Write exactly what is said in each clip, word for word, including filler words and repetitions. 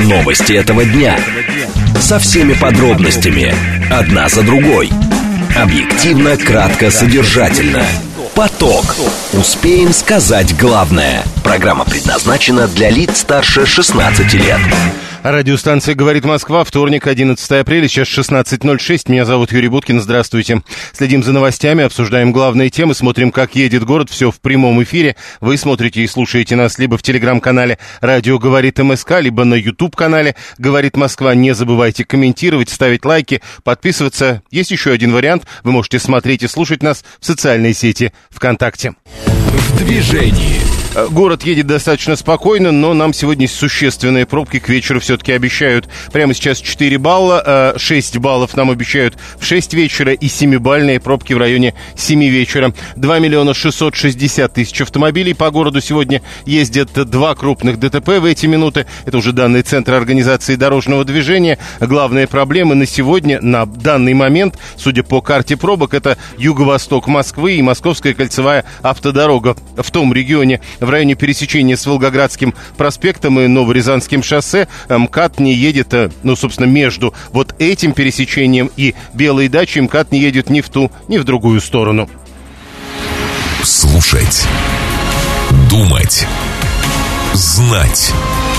Новости этого дня. Со всеми подробностями. Одна за другой. Объективно, кратко, содержательно. Поток. Успеем сказать главное. Программа предназначена для лиц старше шестнадцати лет. Радиостанция «Говорит Москва», вторник, одиннадцатое апреля, сейчас шестнадцать ноль шесть. Меня зовут Юрий Буткин, здравствуйте. Следим за новостями, обсуждаем главные темы, смотрим, как едет город, все в прямом эфире. Вы смотрите и слушаете нас либо в телеграм-канале «Радио говорит МСК», либо на YouTube-канале «Говорит Москва». Не забывайте комментировать, ставить лайки, подписываться. Есть еще один вариант. Вы можете смотреть и слушать нас в социальной сети ВКонтакте. В движении. Город едет достаточно спокойно, но нам сегодня существенные пробки к вечеру все-таки обещают. Прямо сейчас четыре балла, шесть баллов нам обещают в шесть вечера и семибалльные пробки в районе семи вечера. два миллиона шестьсот шестьдесят тысяч автомобилей по городу сегодня ездят, два крупных ДТП в эти минуты. Это уже данные Центра организации дорожного движения. Главные проблемы на сегодня, на данный момент, судя по карте пробок, это юго-восток Москвы и Московская кольцевая автодорога. В том регионе, в районе пересечения с Волгоградским проспектом и Новорязанским шоссе, МКАД не едет, ну, собственно, между вот этим пересечением и Белой дачей МКАД не едет ни в ту, ни в другую сторону. Слушать, думать, знать.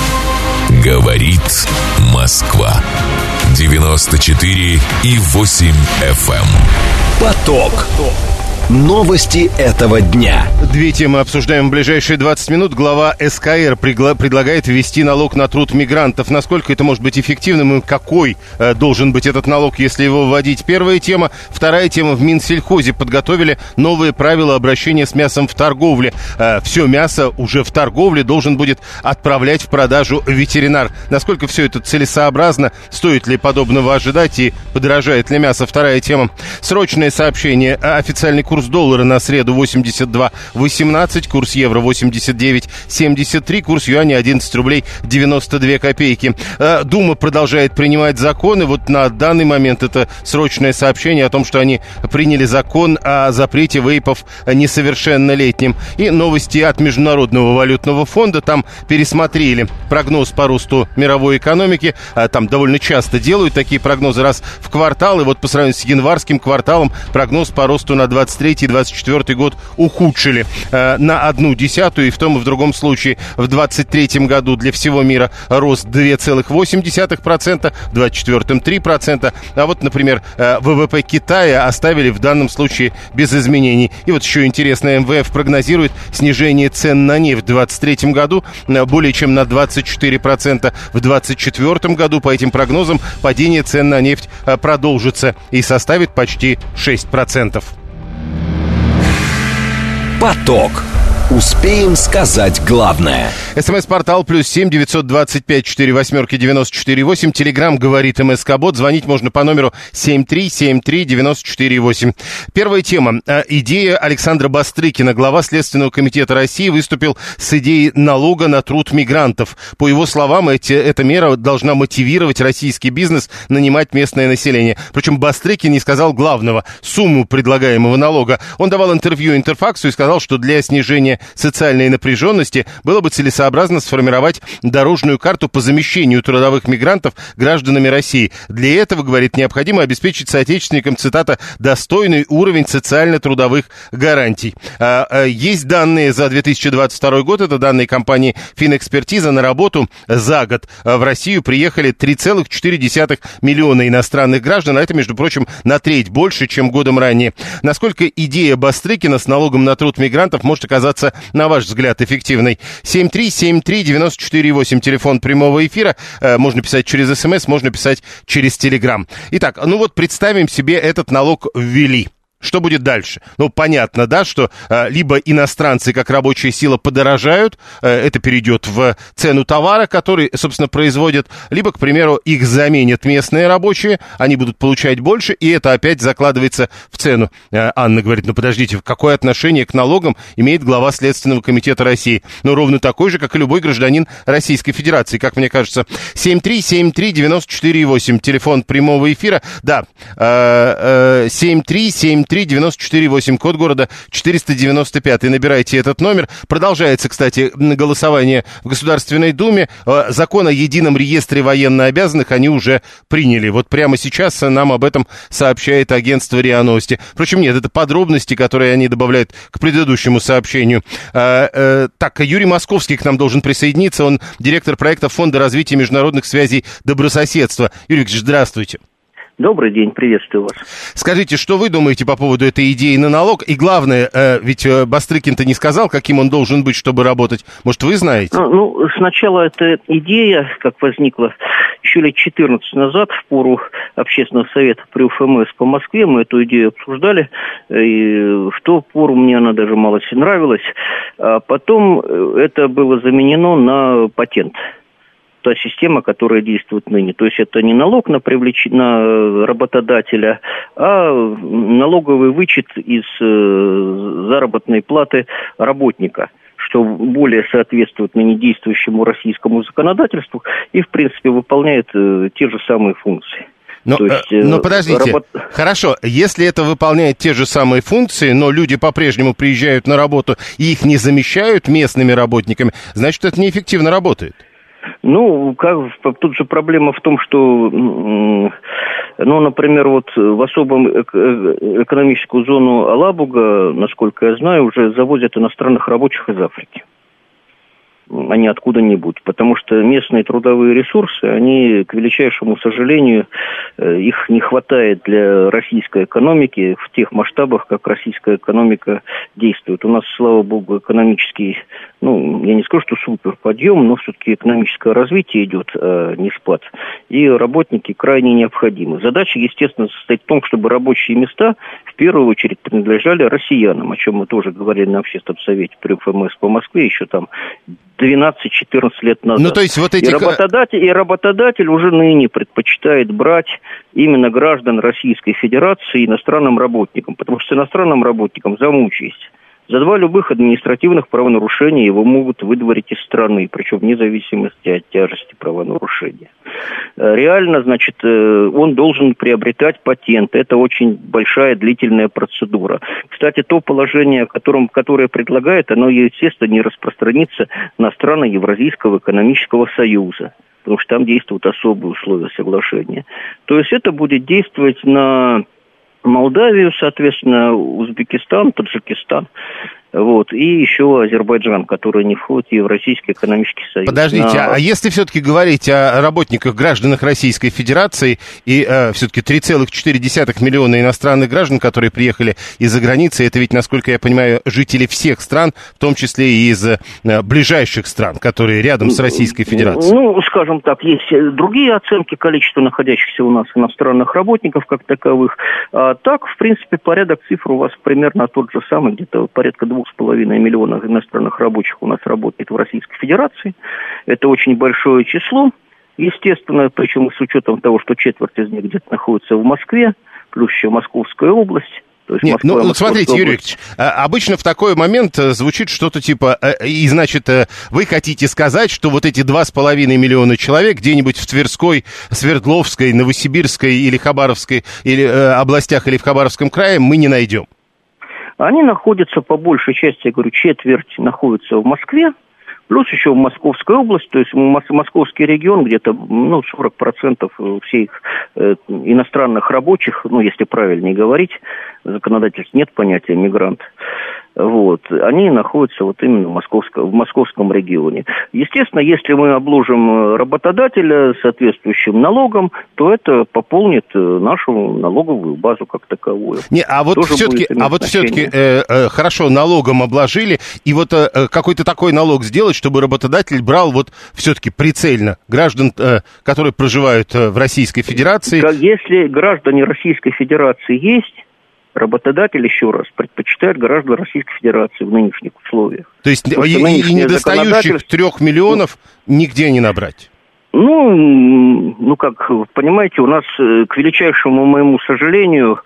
Говорит Москва. девяносто четыре и восемь эф эм. Поток. Новости этого дня. Две темы обсуждаем в ближайшие двадцать минут. Глава эс ка эр пригла- предлагает ввести налог на труд мигрантов. Насколько это может быть эффективным и какой э, должен быть этот налог, если его вводить? Первая тема. Вторая тема. В Минсельхозе подготовили новые правила обращения с мясом в торговле. Э, все мясо уже в торговле должен будет отправлять в продажу ветеринар. Насколько все это целесообразно? Стоит ли подобного ожидать и подорожает ли мясо? Вторая тема. Срочное сообщение. Официальный курс Курс доллара на среду восемьдесят два восемнадцать, курс евро восемьдесят девять семьдесят три, курс юаня одиннадцать рублей девяносто две копейки. Дума продолжает принимать законы. Вот на данный момент это срочное сообщение о том, что они приняли закон о запрете вейпов несовершеннолетним. И новости от Международного валютного фонда. Там пересмотрели прогноз по росту мировой экономики. Там довольно часто делают такие прогнозы раз в квартал. И вот по сравнению с январским кварталом прогноз по росту на двадцать третий двадцать четвёртый год ухудшили э, на одну десятую, и в том и в другом случае в двадцать третьем году для всего мира рост две целых восемь десятых процента, в двадцать четвёртом три процента, а вот, например, э, вэ вэ пэ Китая оставили в данном случае без изменений. И вот еще интересно, эм вэ эф прогнозирует снижение цен на нефть в двадцать третьем году э, более чем на двадцать четыре процента, в двадцать четвёртом году по этим прогнозам падение цен на нефть э, продолжится и составит почти шесть процентов. Поток. Успеем сказать главное. СМС-портал плюс семь девятьсот двадцать пять четыре восьмерки девяносто четыре восемь. Телеграм говорит МСК-бот. Звонить можно по номеру семь три семь три девяносто четыре восемь. Первая тема. Идея Александра Бастрыкина. Глава Следственного комитета России выступил с идеей налога на труд мигрантов. По его словам, эти, эта мера должна мотивировать российский бизнес нанимать местное население. Причем Бастрыкин не сказал главного — сумму предлагаемого налога. Он давал интервью Интерфаксу и сказал, что для снижения социальной напряженности было бы целесообразно сформировать дорожную карту по замещению трудовых мигрантов гражданами России. Для этого, говорит, необходимо обеспечить соотечественникам, цитата, «достойный уровень социально-трудовых гарантий». Есть данные за две тысячи двадцать второй год, это данные компании «Финэкспертиза». На работу за год в Россию приехали три целых четыре десятых миллиона иностранных граждан, а это, между прочим, на треть больше, чем годом ранее. Насколько идея Бастрыкина с налогом на труд мигрантов может оказаться, на ваш взгляд, эффективной? семь три семь три девяносто четыре восемь, телефон прямого эфира. Э, можно писать через СМС, можно писать через Телеграм. Итак, ну вот представим себе, этот налог ввели. Что будет дальше? Ну, понятно, да, что э, либо иностранцы как рабочая сила подорожают, э, это перейдет в цену товара, который, собственно, производят, либо, к примеру, их заменят местные рабочие, они будут получать больше, и это опять закладывается в цену. Э, Анна говорит, ну, подождите, какое отношение к налогам имеет глава Следственного комитета России? Ну, ровно такой же, как и любой гражданин Российской Федерации, как мне кажется. семь три семь три девяносто четыре восемь, телефон прямого эфира, да, э, э, семь три семь три три девяносто четыре восемь, код города четыреста девяносто пять. Набирайте этот номер. Продолжается, кстати, голосование в Государственной Думе. Закон о едином реестре военнообязанных они уже приняли. Вот прямо сейчас нам об этом сообщает агентство РИА Новости. Впрочем, нет, это подробности, которые они добавляют к предыдущему сообщению. А, а, так, Юрий Московский к нам должен присоединиться. Он директор проекта Фонда развития международных связей добрососедства. Юрий Викторович, здравствуйте. Добрый день, приветствую вас. Скажите, что вы думаете по поводу этой идеи на налог? И главное, э, ведь Бастрыкин-то не сказал, каким он должен быть, чтобы работать. Может, вы знаете? Ну, ну, сначала эта идея, как возникла еще лет четырнадцать назад, в пору общественного совета при УФМС по Москве, мы эту идею обсуждали, и в ту пору мне она даже мало себе нравилась. А потом это было заменено на патент. Та система, которая действует ныне. То есть это не налог на, привлеч... на работодателя, а налоговый вычет из э, заработной платы работника, что более соответствует ныне действующему российскому законодательству и, в принципе, выполняет э, те же самые функции. Но, есть, э, но подождите, работ... хорошо, если это выполняет те же самые функции, но люди по-прежнему приезжают на работу и их не замещают местными работниками, значит, это неэффективно работает. Ну, как, тут же проблема в том, что, ну, например, вот в особом экономическую зону Алабуга, насколько я знаю, уже завозят иностранных рабочих из Африки, а не откуда-нибудь, потому что местные трудовые ресурсы, они, к величайшему сожалению, их не хватает для российской экономики в тех масштабах, как российская экономика действует. У нас, слава богу, экономический, ну, я не скажу, что супер подъем, но все-таки экономическое развитие идет, а не спад. И работники крайне необходимы. Задача, естественно, состоит в том, чтобы рабочие места в первую очередь принадлежали россиянам, о чем мы тоже говорили на общественном совете при УФМС по Москве еще там двенадцать-четырнадцать лет назад. Ну, то есть вот эти... и, работодатель, и работодатель уже ныне предпочитает брать именно граждан Российской Федерации иностранным работникам, потому что иностранным работникам замучаясь. За два любых административных правонарушения его могут выдворить из страны, причем вне зависимости от тяжести правонарушения. Реально, значит, он должен приобретать патент. Это очень большая длительная процедура. Кстати, то положение, которым, которое предлагает, оно, естественно, не распространится на страны Евразийского экономического союза, потому что там действуют особые условия соглашения. То есть это будет действовать на Молдавию, соответственно, Узбекистан, Таджикистан, вот, и еще Азербайджан, который не входит в Евразийский экономический союз. Подождите, На... а если все-таки говорить о работниках, гражданах Российской Федерации, и э, все-таки три целых четыре десятых миллиона иностранных граждан, которые приехали из-за границы, это ведь, насколько я понимаю, жители всех стран, в том числе и из э, ближайших стран, которые рядом с Российской Федерацией? Ну, скажем так, есть другие оценки количества находящихся у нас иностранных работников как таковых. А так, в принципе, порядок цифр у вас примерно тот же самый, где-то порядка двух с половиной миллионов иностранных рабочих у нас работает в Российской Федерации. Это очень большое число, естественно, причем с учетом того, что четверть из них где-то находится в Москве, плюс еще Московская область. То есть Нет, Москва, ну, смотрите, Юрий Викторович, обычно в такой момент звучит что-то типа, и, значит, вы хотите сказать, что вот эти два с половиной миллиона человек где-нибудь в Тверской, Свердловской, Новосибирской или Хабаровской или, э, областях или в Хабаровском крае мы не найдем? Они находятся, по большей части, я говорю, четверть находится в Москве, плюс еще в Московской области, то есть московский регион, где-то ну, сорок процентов всех э, иностранных рабочих, ну, если правильнее говорить, законодательства нет понятия мигрант, вот, они находятся вот именно в московском, в московском регионе. Естественно, если мы обложим работодателя соответствующим налогом, то это пополнит нашу налоговую базу как таковую. Не, а вот Тоже все-таки, а вот все-таки э, э, хорошо, налогом обложили, и вот э, какой-то такой налог сделать, чтобы работодатель брал вот все-таки прицельно граждан, э, которые проживают э, в Российской Федерации. Если граждане Российской Федерации есть, работодатель, еще раз, предпочитает граждан Российской Федерации в нынешних условиях. То есть и, и недостающих трех миллионов нигде не набрать? Ну, ну, как, понимаете, у нас, к величайшему моему сожалению,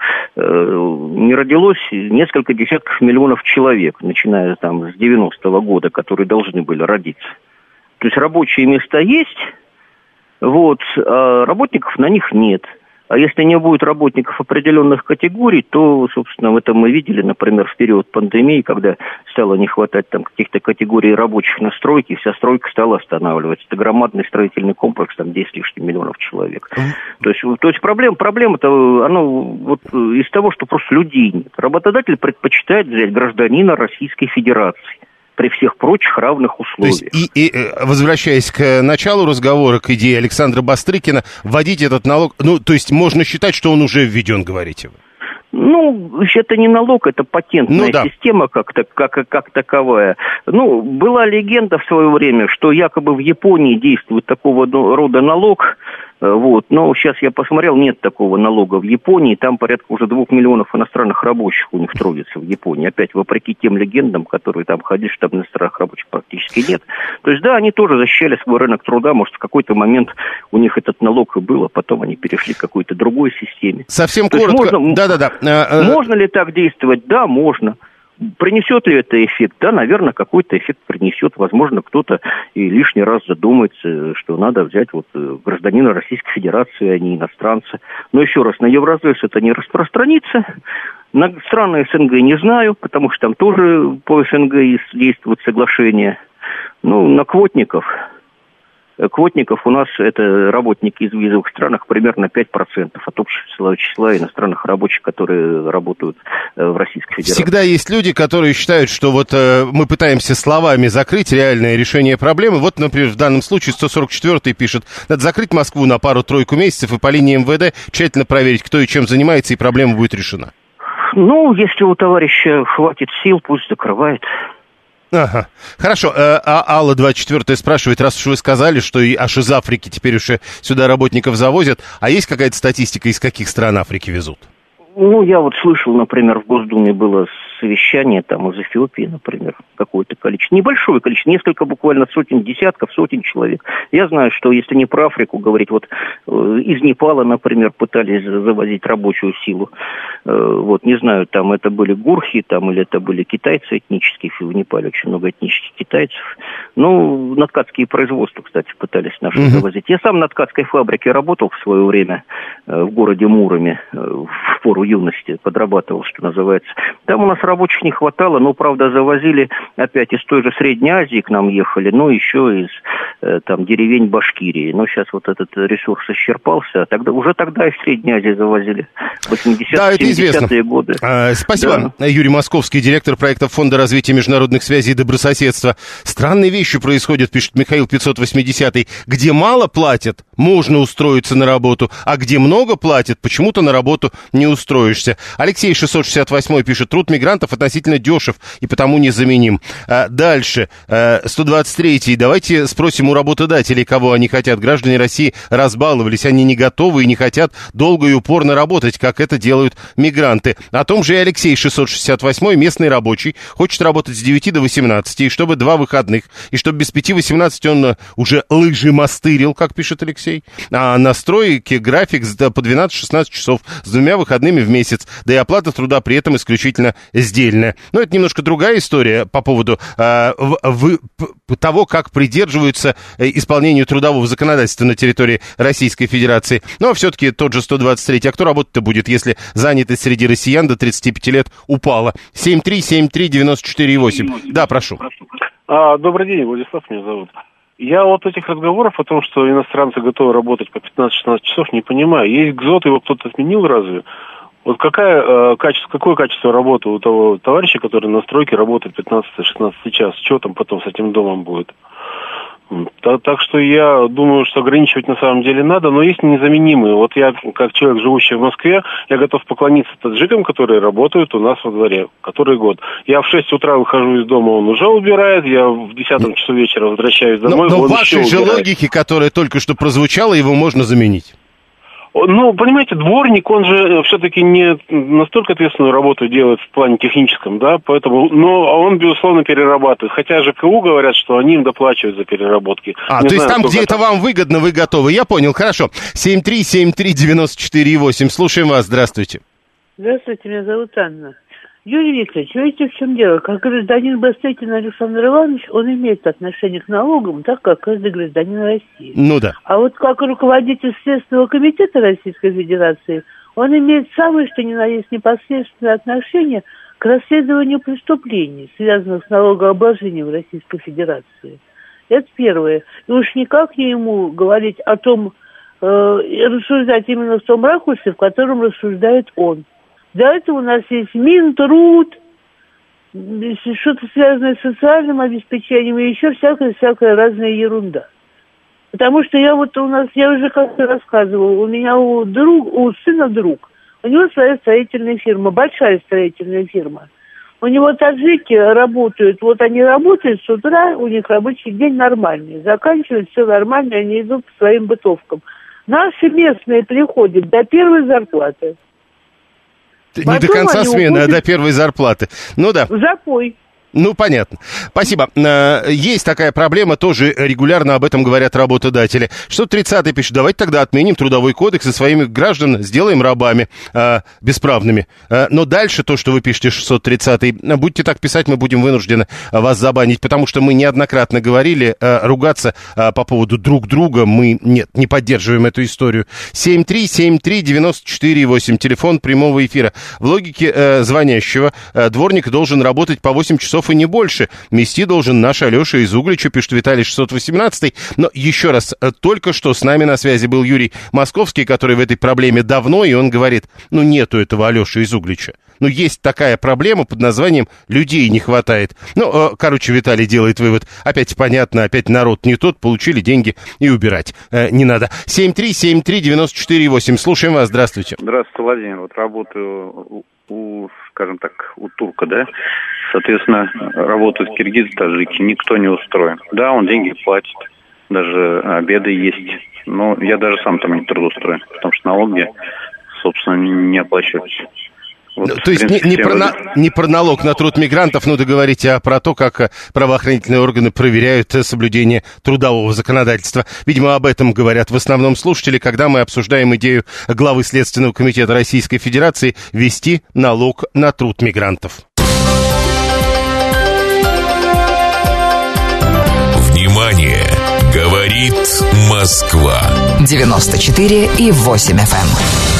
не родилось несколько десятков миллионов человек, начиная там с девяностого года, которые должны были родиться. То есть рабочие места есть, вот, а работников на них нет. А если не будет работников определенных категорий, то, собственно, это мы видели, например, в период пандемии, когда стало не хватать там каких-то категорий рабочих на стройке, вся стройка стала останавливаться. Это громадный строительный комплекс, там десять с лишним миллионов человек. То есть, то есть проблема, проблема-то, она вот из того, что просто людей нет. Работодатель предпочитает взять гражданина Российской Федерации при всех прочих равных условиях. То есть, и, и, возвращаясь к началу разговора, к идее Александра Бастрыкина, вводить этот налог, ну, то есть можно считать, что он уже введен, говорите вы? Ну, это не налог, это патентная ну, да. система как, как, как таковая. Ну, была легенда в свое время, что якобы в Японии действует такого рода налог. Вот. Но сейчас я посмотрел, нет такого налога в Японии. Там порядка уже двух миллионов иностранных рабочих у них трудится в Японии. Опять, вопреки тем легендам, которые там ходили, что там иностранных рабочих практически нет. То есть, да, они тоже защищали свой рынок труда. Может, в какой-то момент у них этот налог и был, а потом они перешли к какой-то другой системе. Совсем То коротко. Можно, да-да-да. Можно ли так действовать? Да, можно. Принесет ли это эффект? Да, наверное, какой-то эффект принесет. Возможно, кто-то и лишний раз задумается, что надо взять вот гражданина Российской Федерации, а не иностранца. Но еще раз, на Евразес это не распространится. На страны СНГ не знаю, потому что там тоже по СНГ действует соглашение. Ну, на квотников... Квотников у нас это работники из визовых странах примерно пять процентов от общего числа иностранных рабочих, которые работают в Российской Федерации. Всегда есть люди, которые считают, что вот э, мы пытаемся словами закрыть реальное решение проблемы. Вот, например, в данном случае сто сорок четвёртый пишет, надо закрыть Москву на пару-тройку месяцев и по линии эм вэ дэ тщательно проверить, кто и чем занимается, и проблема будет решена. Ну, если у товарища хватит сил, пусть закрывает. Ага, хорошо. А Алла двадцать четвёртая спрашивает, раз уж вы сказали, что и аж из Африки теперь уже сюда работников завозят, а есть какая-то статистика, из каких стран Африки везут? Ну, я вот слышал, например, в Госдуме было совещание там из Эфиопии, например, какое-то количество, небольшое количество, несколько буквально сотен, десятков, сотен человек. Я знаю, что если не про Африку говорить, вот э, из Непала, например, пытались завозить рабочую силу. Э, вот, не знаю, там это были гурхи, там, или это были китайцы этнические, в Непале очень много этнических китайцев. Ну, на ткацкие производства, кстати, пытались наши mm-hmm. завозить. Я сам на ткацкой фабрике работал в свое время э, в городе Муроме, э, в пору юности, подрабатывал, что называется. Там у нас рабочих не хватало, но, правда, завозили опять из той же Средней Азии к нам ехали, но еще из э, там деревень Башкирии. Но сейчас вот этот ресурс исчерпался. Тогда, уже тогда из Средней Азии завозили. восьмидесятые, семидесятые годы. А, спасибо. Да. Юрий Московский, директор проекта Фонда развития международных связей и добрососедства. Странные вещи происходят, пишет Михаил пятьсот восьмидесятый. Где мало платят, можно устроиться на работу, а где много платят, почему-то на работу не устроишься. Алексей шестьсот шестьдесят восьмой пишет, труд мигрантов относительно дешев и потому незаменим. А дальше, сто двадцать третий, давайте спросим у работодателей, кого они хотят. Граждане России разбаловались, они не готовы и не хотят долго и упорно работать, как это делают мигранты. О том же и Алексей шестьсот шестьдесят восьмой, местный рабочий, хочет работать с девяти до восемнадцати, и чтобы два выходных, и чтобы без пяти восемнадцати он уже лыжи мастырил, как пишет Алексей, а на стройке график по двенадцать-шестнадцать часов с двумя выходными в месяц, да и оплата труда при этом исключительно сдельная. Но это немножко другая история по поводу э, в, в, того, как придерживаются исполнению трудового законодательства на территории Российской Федерации. Но все-таки тот же сто двадцать третий. А кто работать-то будет, если занятость среди россиян до тридцати пяти лет упала? семь три семь три девяносто четыре восемь. Да, прошу. А, добрый день, Владислав меня зовут. Я вот этих разговоров о том, что иностранцы готовы работать по пятнадцать-шестнадцать часов, не понимаю. Есть ГЗОТ, его кто-то отменил разве? Вот какая, э, качество, какое качество работы у того товарища, который на стройке работает пятнадцать-шестнадцать час? Что там потом с этим домом будет? Так, так что я думаю, что ограничивать на самом деле надо, но есть незаменимые. Вот я, как человек, живущий в Москве, я готов поклониться таджикам, которые работают у нас во дворе, который год. Я в шесть утра выхожу из дома, он уже убирает, я в десятом часу вечера возвращаюсь домой, но, но он в вашей еще же убирает. Логике, которая только что прозвучала, его можно заменить. Ну, понимаете, дворник, он же все-таки не настолько ответственную работу делает в плане техническом, да, поэтому, но он, безусловно, перерабатывает. Хотя ЖКУ говорят, что они им доплачивают за переработки. А, не то знаю, есть там, где это вам выгодно, вы готовы. Я понял, хорошо. семь три семь три девяносто четыре восемь. Слушаем вас, здравствуйте. Здравствуйте, меня зовут Анна. Юрий Викторович, видите, в чем дело? Как гражданин Бастыкин Александр Иванович, он имеет отношение к налогам, так как каждый гражданин России. Ну да. А вот как руководитель Следственного комитета Российской Федерации, он имеет самое, что ни на есть, непосредственное отношение к расследованию преступлений, связанных с налогообложением в Российской Федерации. Это первое. И уж никак не ему говорить о том, э, рассуждать именно в том ракурсе, в котором рассуждает он. Для этого у нас есть Минтруд, что-то связанное с социальным обеспечением и еще всякая-всякая разная ерунда. Потому что я вот у нас, я уже как-то рассказывала, у меня у, друг, у сына друг, у него своя строительная фирма, большая строительная фирма. У него таджики работают, вот они работают с утра, у них рабочий день нормальный, заканчивают все нормально, они идут по своим бытовкам. Наши местные приходят до первой зарплаты. Не Потом до конца смены, уходят... а до первой зарплаты. Ну да. В запой. Ну, понятно. Спасибо. Есть такая проблема, тоже регулярно об этом говорят работодатели. шестьсот тридцатый пишет, давайте тогда отменим трудовой кодекс и своими граждан сделаем рабами э, бесправными. Э, но дальше то, что вы пишете, шестьсот тридцатый, будете так писать, мы будем вынуждены вас забанить, потому что мы неоднократно говорили, э, ругаться э, по поводу друг друга мы, нет, не поддерживаем эту историю. семь три семь три девять четыре восемь, телефон прямого эфира. В логике э, звонящего э, дворник должен работать по восемь часов и не больше. Мести должен наш Алеша из Углича, пишет Виталий шестьсот восемнадцатый. Но еще раз, только что с нами на связи был Юрий Московский, который в этой проблеме давно, и он говорит, ну нету этого Алеши из Углича. Ну есть такая проблема под названием «людей не хватает». Ну, короче, Виталий делает вывод. Опять понятно, опять народ не тот, получили деньги и убирать э, не надо. семь три семь три девять четыре восемь. Слушаем вас, здравствуйте. Здравствуйте, Владимир. Вот работаю у, скажем так, у турка, да? Соответственно, работают киргизы, таджики, никто не устроен. Да, он деньги платит, даже обеды есть, но я даже сам там не трудоустроен, потому что налоги, собственно, не оплачиваются. Вот, ну, то есть принципе, не, не, про на, не про налог на труд мигрантов, ну, договорите, а про то, как правоохранительные органы проверяют соблюдение трудового законодательства. Видимо, об этом говорят в основном слушатели, когда мы обсуждаем идею главы Следственного комитета Российской Федерации ввести налог на труд мигрантов. Внимание! Говорит Москва. девяносто четыре и восемь эф эм.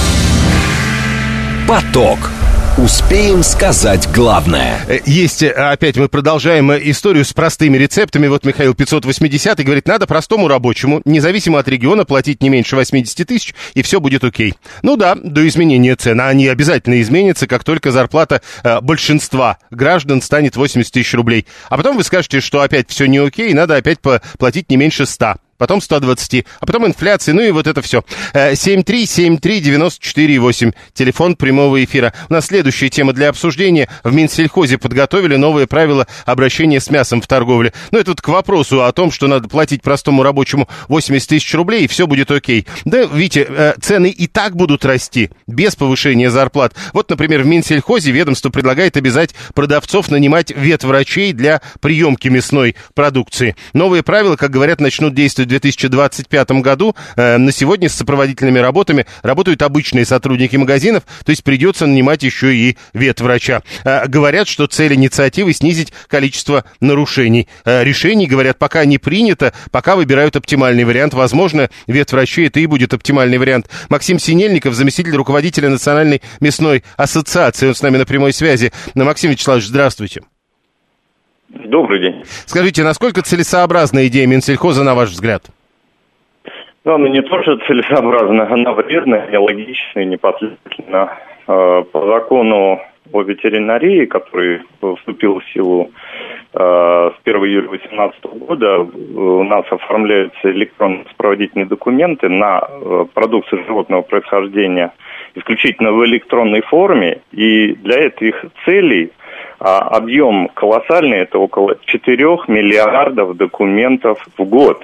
Поток. Успеем сказать главное. Есть, опять мы продолжаем историю с простыми рецептами. Вот Михаил пятьсот восьмидесятый говорит, надо простому рабочему, независимо от региона, платить не меньше восемьдесят тысяч, и все будет окей. Ну да, до изменения цен. Они обязательно изменятся, как только зарплата э, большинства граждан станет восемьдесят тысяч рублей. А потом вы скажете, что опять все не окей, надо опять платить не меньше ста. Потом сто двадцать, а потом инфляция, ну и вот это все. семь три семь три девять четыре восемь, телефон прямого эфира. У нас следующая тема для обсуждения. В Минсельхозе подготовили новые правила обращения с мясом в торговле. Ну, это вот к вопросу о том, что надо платить простому рабочему восемьдесят тысяч рублей, и все будет окей. Да, видите, цены и так будут расти, без повышения зарплат. Вот, например, в Минсельхозе ведомство предлагает обязать продавцов нанимать ветврачей для приемки мясной продукции. Новые правила, как говорят, начнут действовать в две тысячи двадцать пятом году. Э, на сегодня с сопроводительными работами работают обычные сотрудники магазинов, то есть придется нанимать еще и ветврача. Э, говорят, что цель инициативы снизить количество нарушений. Э, решений, говорят, пока не принято, пока выбирают оптимальный вариант. Возможно, ветврачи это и будет оптимальный вариант. Максим Синельников, заместитель руководителя Национальной мясной ассоциации, он с нами на прямой связи. Максим Вячеславович, здравствуйте. Добрый день. Скажите, насколько целесообразна идея Минсельхоза, на ваш взгляд? Ну, она не то, что целесообразна, она вредная, нелогичная, непоследовательна. По закону о ветеринарии, который вступил в силу с первого июля две тысячи восемнадцатого года, у нас оформляются электронные сопроводительные документы на продукцию животного происхождения исключительно в электронной форме, и для этих целей а объем колоссальный, это около четырёх миллиардов документов в год.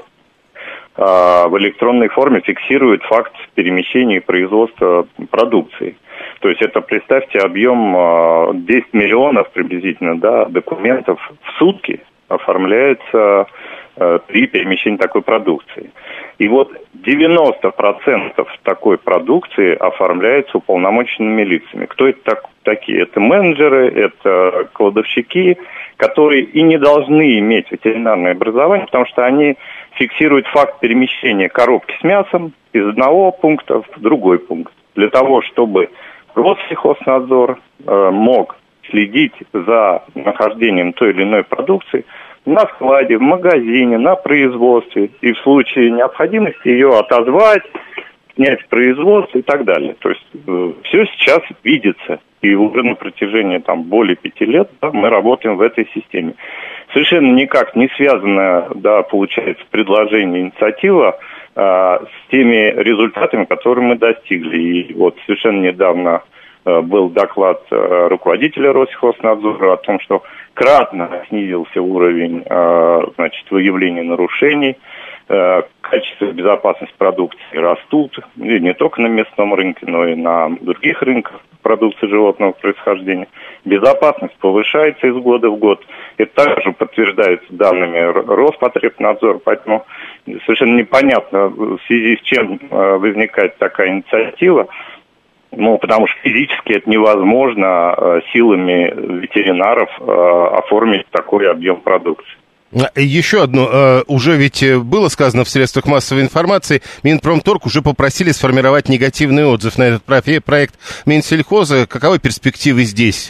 А в электронной форме фиксирует факт перемещения и производства продукции. То есть это, представьте, объем десять миллионов приблизительно, да, документов в сутки оформляется при перемещении такой продукции. И вот девяносто процентов такой продукции оформляется уполномоченными лицами. Кто это так, такие? Это менеджеры, это кладовщики, которые и не должны иметь ветеринарное образование, потому что они фиксируют факт перемещения коробки с мясом из одного пункта в другой пункт. Для того, чтобы Россельхознадзор э, мог следить за нахождением той или иной продукции на складе, в магазине, на производстве, и в случае необходимости ее отозвать, снять производство и так далее. То есть э, все сейчас видится, и уже на протяжении там, более пяти лет да, мы работаем в этой системе. Совершенно никак не связано, да, получается, предложение, инициатива э, с теми результатами, которые мы достигли. И вот совершенно недавно э, был доклад э, руководителя Россельхознадзора о том, что кратно снизился уровень э, значит, выявления нарушений, э, качество и безопасность продукции растут, и не только на местном рынке, но и на других рынках продукции животного происхождения. Безопасность повышается из года в год. Это также подтверждается данными Роспотребнадзора, поэтому совершенно непонятно, в связи с чем э, возникает такая инициатива. Ну, потому что физически это невозможно э, силами ветеринаров э, оформить такой объем продукции. Еще одно, э, уже ведь было сказано в средствах массовой информации, Минпромторг уже попросили сформировать негативный отзыв на этот проект Минсельхоза. Каковы перспективы здесь?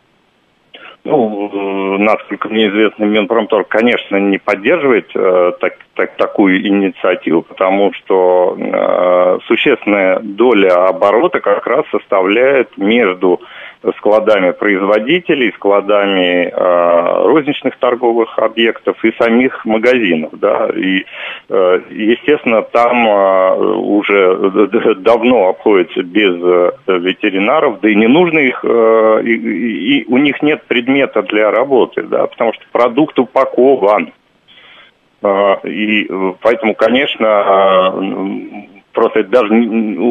Ну, насколько мне известно, Минпромторг, конечно, не поддерживает э, так, так, такую инициативу, потому что э, существенная доля оборота как раз составляет между складами производителей, складами э, розничных торговых объектов и самих магазинов, да, и, э, естественно, там э, уже давно обходится без э, ветеринаров, да и не нужно их, э, и, и, и у них нет предмета для работы, да, потому что продукт упакован, э, и поэтому, конечно, э, просто это даже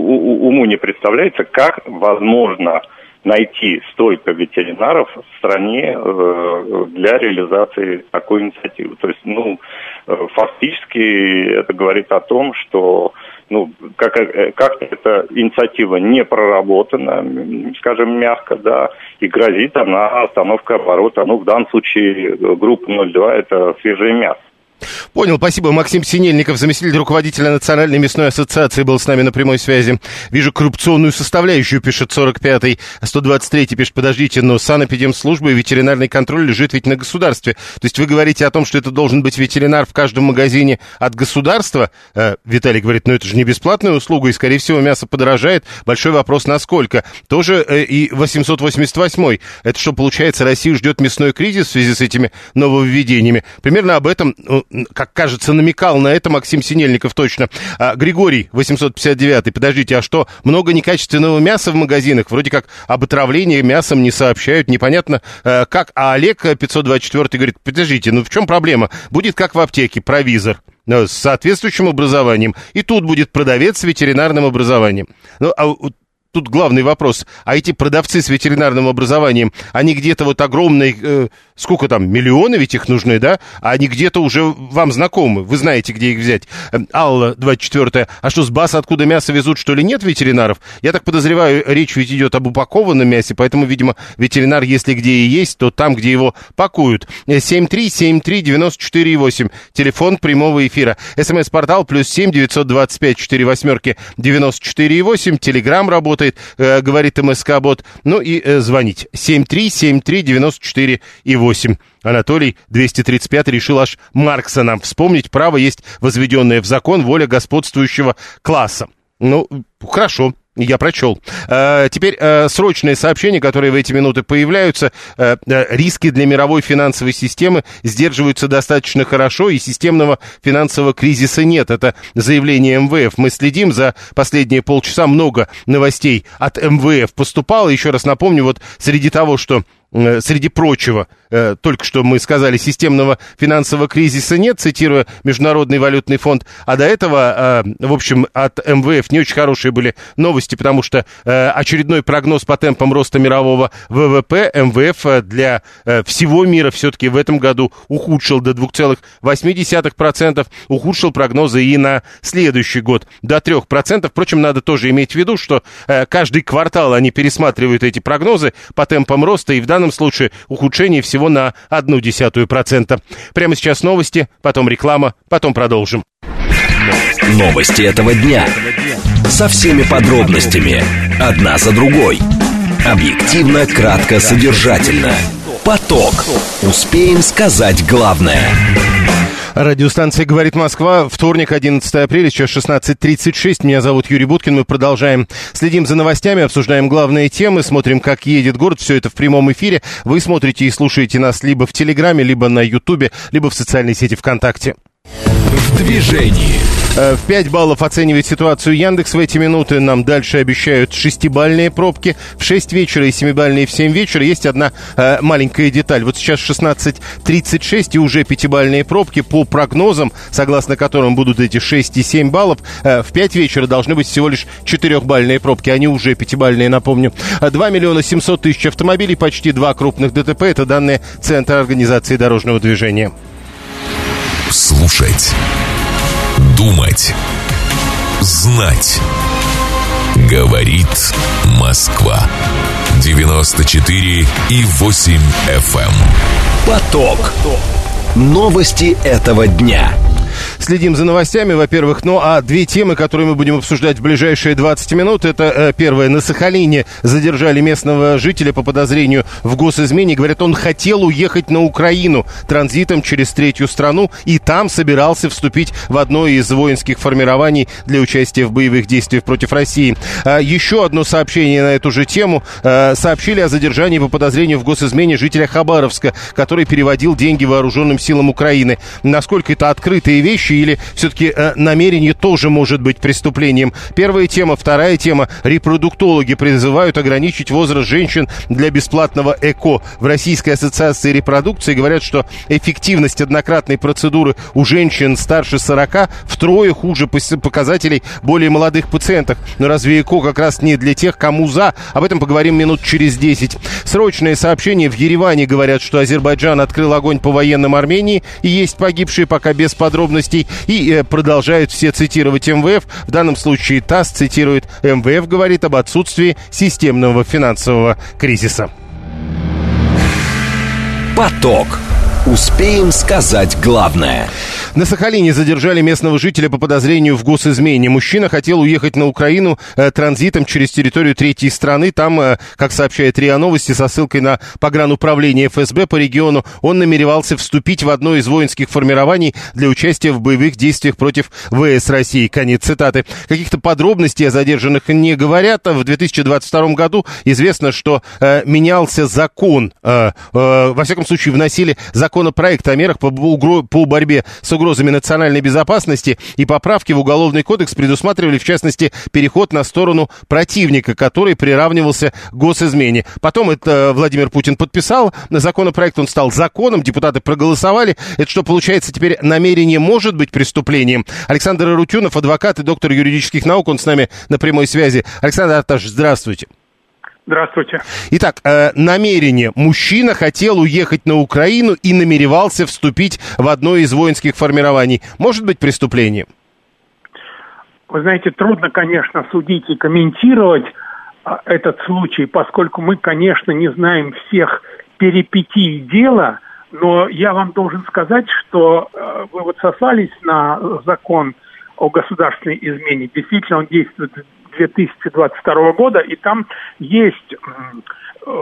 уму не представляется, как возможно найти столько ветеринаров в стране э, для реализации такой инициативы. То есть, ну, э, фактически это говорит о том, что, ну, как, как эта инициатива не проработана, скажем мягко, да, и грозит она остановкой оборота. Ну, в данном случае группа ноль два – это свежее мясо. Понял, спасибо. Максим Синельников, заместитель руководителя Национальной мясной ассоциации, был с нами на прямой связи. Вижу коррупционную составляющую, пишет сорок пятый. сто двадцать третий пишет, подождите, но санэпидемслужба и ветеринарный контроль лежит ведь на государстве. То есть вы говорите о том, что это должен быть ветеринар в каждом магазине от государства? Э, Виталий говорит, ну это же не бесплатная услуга, и, скорее всего, мясо подорожает. Большой вопрос, насколько. Тоже э, и восемьсот восемьдесят восьмой. Это что, получается, Россию ждет мясной кризис в связи с этими нововведениями? Примерно об этом... как кажется, намекал на это Максим Синельников точно. А, Григорий, восемьсот пятьдесят девятый, подождите, а что, много некачественного мяса в магазинах? Вроде как об отравлении мясом не сообщают, непонятно а, как. А Олег, пятьсот двадцать четвёртый, говорит, подождите, ну в чем проблема? Будет как в аптеке, провизор с соответствующим образованием, и тут будет продавец с ветеринарным образованием. Ну, а тут главный вопрос, а эти продавцы с ветеринарным образованием, они где-то вот огромные, э, сколько там, миллионы ведь их нужны, да? А они где-то уже вам знакомы, вы знаете, где их взять. Э, Алла, двадцать четвёртая, а что, с баз, откуда мясо везут, что ли, нет ветеринаров? Я так подозреваю, речь ведь идет об упакованном мясе, поэтому, видимо, ветеринар, если где и есть, то там, где его пакуют. семь три семь три девяносто четыре восемь, телефон прямого эфира. СМС-портал плюс семь девятьсот двадцать пять четыре восьмерки девяносто четыре восемь, телеграм работает. Э, говорит МСК-бот. Ну и э, звонить. семь три семь три девяносто четыре восемь. Анатолий, двести тридцать пятый, решил аж Маркса нам вспомнить. Право есть возведенное в закон, воля господствующего класса. Ну, хорошо. Я прочел. А, теперь а, срочные сообщения, которые в эти минуты появляются. А, а, риски для мировой финансовой системы сдерживаются достаточно хорошо, и системного финансового кризиса нет. Это заявление эм вэ эф. Мы следим за последние полчаса. Много новостей от эм вэ эф поступало. Еще раз напомню, вот среди того, что среди прочего, только что мы сказали, системного финансового кризиса нет, цитируя Международный валютный фонд, а до этого, в общем, от эм вэ эф не очень хорошие были новости, потому что очередной прогноз по темпам роста мирового вэ вэ пэ эм вэ эф для всего мира все-таки в этом году ухудшил до двух целых восьми десятых процента, ухудшил прогнозы и на следующий год до трех процентов. Впрочем, надо тоже иметь в виду, что каждый квартал они пересматривают эти прогнозы по темпам роста, и в данном случае ухудшение всего на одну десятую процента. Прямо сейчас новости, потом реклама, потом продолжим. Новости этого дня. Со всеми подробностями. Одна за другой. Объективно, кратко, содержательно. Поток. Успеем сказать главное. Радиостанция «Говорит Москва». Вторник, одиннадцатое апреля, сейчас шестнадцать тридцать шесть. Меня зовут Юрий Буткин. Мы продолжаем. Следим за новостями, обсуждаем главные темы, смотрим, как едет город. Все это в прямом эфире. Вы смотрите и слушаете нас либо в Телеграме, либо на Ютубе, либо в социальной сети ВКонтакте. В движении. В пять баллов оценивает ситуацию Яндекс в эти минуты. Нам дальше обещают шестибалльные пробки в шесть вечера и семибалльные в семь вечера. Есть одна э, маленькая деталь. Вот сейчас шестнадцать тридцать шесть и уже пятибалльные пробки по прогнозам, согласно которым будут эти шесть и семь баллов. Э, в пять вечера должны быть всего лишь четырехбалльные пробки. Они уже пятибалльные, напомню. два миллиона семьсот тысяч автомобилей, почти два крупных дэ тэ пэ. Это данные Центра организации дорожного движения. Слушать. Думать. Знать. Говорит Москва. девяносто четыре и восемь эф эм. Поток. Новости этого дня. Следим за новостями, во-первых. Ну, а две темы, которые мы будем обсуждать в ближайшие двадцать минут. Это э, первое. На Сахалине задержали местного жителя по подозрению в госизмене. Говорят, он хотел уехать на Украину транзитом через третью страну и там собирался вступить в одно из воинских формирований для участия в боевых действиях против России. А, еще одно сообщение на эту же тему. А, сообщили о задержании по подозрению в госизмене жителя Хабаровска, который переводил деньги вооруженным силам Украины. Насколько это открытые вещи или все-таки э, намерение тоже может быть преступлением? Первая тема. Вторая тема. Репродуктологи призывают ограничить возраст женщин для бесплатного ЭКО. В Российской ассоциации репродукции говорят, что эффективность однократной процедуры у женщин старше сорока втрое хуже показателей более молодых пациентов. Но разве ЭКО как раз не для тех, кому за? Об этом поговорим минут через десять. Срочное сообщение. В Ереване говорят, что Азербайджан открыл огонь по военным Армении и есть погибшие, пока без подробностей. И э, продолжают все цитировать эм вэ эф. В данном случае ТАСС цитирует эм вэ эф, говорит об отсутствии системного финансового кризиса. Поток. Успеем сказать главное. На Сахалине задержали местного жителя по подозрению в госизмене. Мужчина хотел уехать на Украину э, транзитом через территорию третьей страны. Там, э, как сообщает РИА Новости, со ссылкой на погрануправление эф эс бэ по региону, он намеревался вступить в одно из воинских формирований для участия в боевых действиях против вэ эс России. Конец цитаты. Каких-то подробностей о задержанных не говорят. В две тысячи двадцать втором году известно, что э, менялся закон. Э, э, во всяком случае, вносили законопроект о мерах по, по борьбе с угрозами национальной безопасности, и поправки в Уголовный кодекс предусматривали, в частности, переход на сторону противника, который приравнивался к госизмене. Потом это Владимир Путин подписал законопроект, он стал законом, депутаты проголосовали. Это что, получается, теперь намерение может быть преступлением? Александр Арутюнов, адвокат и доктор юридических наук, он с нами на прямой связи. Александр Арташ, здравствуйте. Здравствуйте. Итак, э, намерение. Мужчина хотел уехать на Украину и намеревался вступить в одно из воинских формирований. Может быть преступлением? Вы знаете, трудно, конечно, судить и комментировать а, этот случай, поскольку мы, конечно, не знаем всех перипетий дела, но я вам должен сказать, что э, вы вот сослались на закон о государственной измене. Действительно, он действует две тысячи двадцать второго года, и там есть э,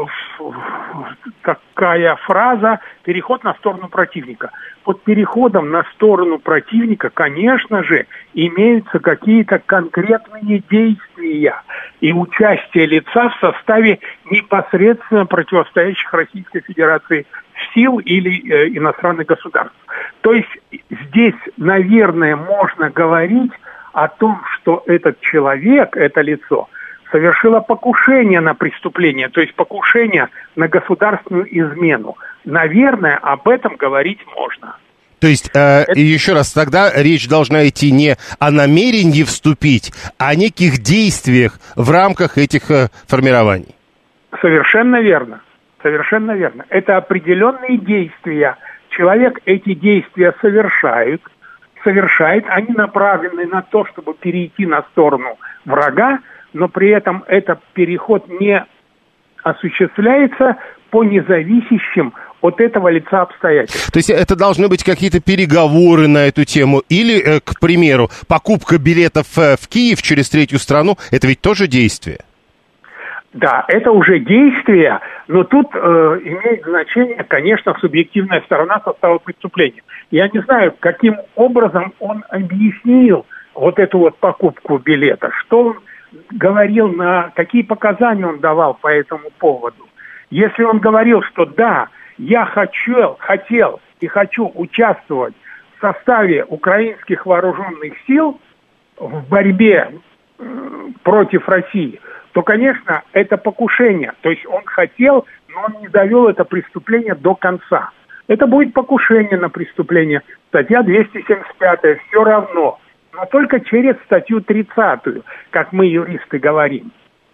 такая фраза «переход на сторону противника». Под переходом на сторону противника, конечно же, имеются какие-то конкретные действия и участие лица в составе непосредственно противостоящих Российской Федерации сил или э, иностранных государств. То есть здесь, наверное, можно говорить о том, что этот человек, это лицо, совершила покушение на преступление, то есть покушение на государственную измену. Наверное, об этом говорить можно. То есть, э, Это... еще раз, тогда речь должна идти не о намерении вступить, а о неких действиях в рамках этих э, формирований. Совершенно верно. Совершенно верно. Это определенные действия. Человек эти действия совершает, совершает, они направлены на то, чтобы перейти на сторону врага, но при этом этот переход не осуществляется по независящим от этого лица обстоятельств. То есть это должны быть какие-то переговоры на эту тему? Или, к примеру, покупка билетов в Киев через третью страну, это ведь тоже действие? Да, это уже действие, но тут э, имеет значение, конечно, субъективная сторона состава преступления. Я не знаю, каким образом он объяснил вот эту вот покупку билета, что он говорил, на какие показания он давал по этому поводу. Если он говорил, что да, я хочу, хотел и хочу участвовать в составе украинских вооруженных сил в борьбе э, против России, то, конечно, это покушение. То есть он хотел, но он не довел это преступление до конца. Это будет покушение на преступление. Статья двести семьдесят пять, все равно. Но только через статью тридцатую, как мы, юристы, говорим.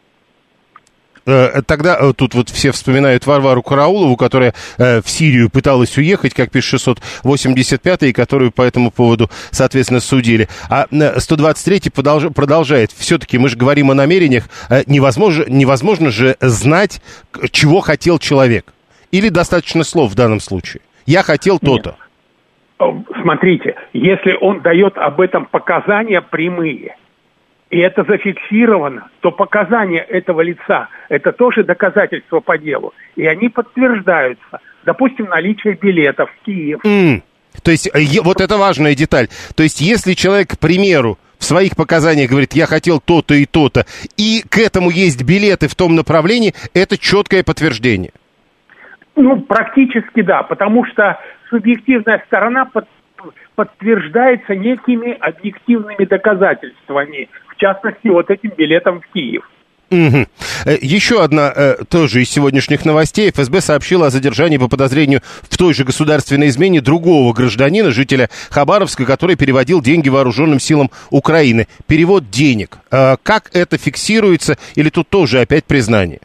Тогда тут вот все вспоминают Варвару Караулову, которая э, в Сирию пыталась уехать, как пишет шестьсот восемьдесят пятый, и которую по этому поводу, соответственно, судили. А сто двадцать третий продолж, продолжает. Все-таки мы же говорим о намерениях. Э, невозможно, невозможно же знать, чего хотел человек. Или достаточно слов в данном случае. Я хотел то-то. Нет. Смотрите, если он дает об этом показания прямые, и это зафиксировано, то показания этого лица – это тоже доказательство по делу. И они подтверждаются. Допустим, наличие билетов в Киев. Mm. То есть, вот это важная деталь. То есть, если человек, к примеру, в своих показаниях говорит, я хотел то-то и то-то, и к этому есть билеты в том направлении, это четкое подтверждение. Ну, практически да, потому что субъективная сторона под, подтверждается некими объективными доказательствами. В частности, вот этим билетом в Киев. Угу. Еще одна, э, тоже из сегодняшних новостей. эф эс бэ сообщила о задержании по подозрению в той же государственной измене другого гражданина, жителя Хабаровска, который переводил деньги вооруженным силам Украины. Перевод денег. Э, как это фиксируется? Или тут тоже опять признание?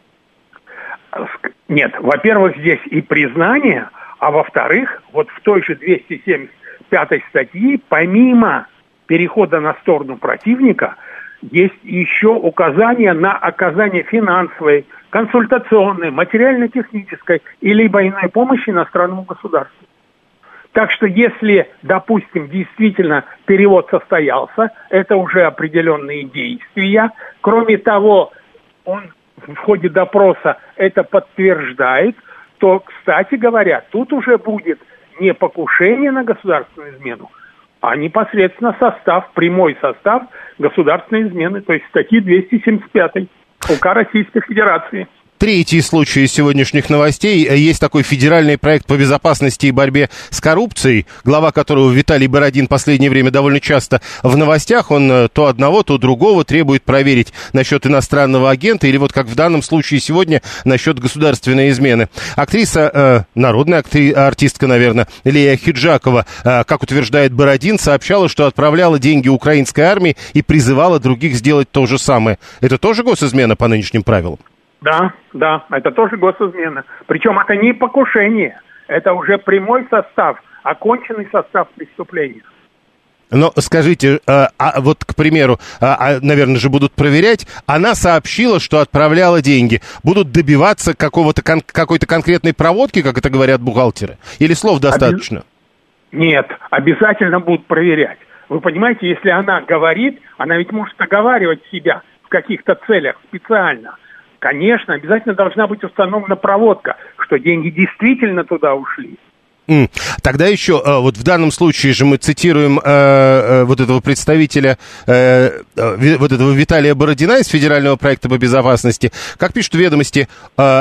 Нет, во-первых, здесь и признание, а во-вторых, вот в той же двести семьдесят пятой статье, помимо перехода на сторону противника, есть еще указание на оказание финансовой, консультационной, материально-технической и либо иной помощи иностранному государству. Так что если, допустим, действительно перевод состоялся, это уже определенные действия. Кроме того, он в ходе допроса это подтверждает, то, кстати говоря, тут уже будет не покушение на государственную измену, а непосредственно состав, прямой состав государственной измены, то есть статьи двести семьдесят пять УК Российской Федерации. Третий случай из сегодняшних новостей. Есть такой федеральный проект по безопасности и борьбе с коррупцией, глава которого Виталий Бородин в последнее время довольно часто в новостях. Он то одного, то другого требует проверить насчет иностранного агента или вот как в данном случае сегодня насчет государственной измены. Актриса, э, народная актри- артистка, наверное, Лея Хиджакова, э, как утверждает Бородин, сообщала, что отправляла деньги украинской армии и призывала других сделать то же самое. Это тоже госизмена по нынешним правилам? Да, да, это тоже госизмена. Причем это не покушение, это уже прямой состав, оконченный состав преступления. Но скажите, а, а вот, к примеру, а, а, наверное же будут проверять, она сообщила, что отправляла деньги. Будут добиваться какого-то кон- какой-то конкретной проводки, как это говорят бухгалтеры? Или слов достаточно? Обяз... Нет, обязательно будут проверять. Вы понимаете, если она говорит, она ведь может оговаривать себя в каких-то целях специально. Конечно, обязательно должна быть установлена проводка, что деньги действительно туда ушли. Mm. Тогда еще, вот в данном случае же мы цитируем э, вот этого представителя, э, вот этого Виталия Бородина из Федерального проекта по безопасности. Как пишут ведомости, э,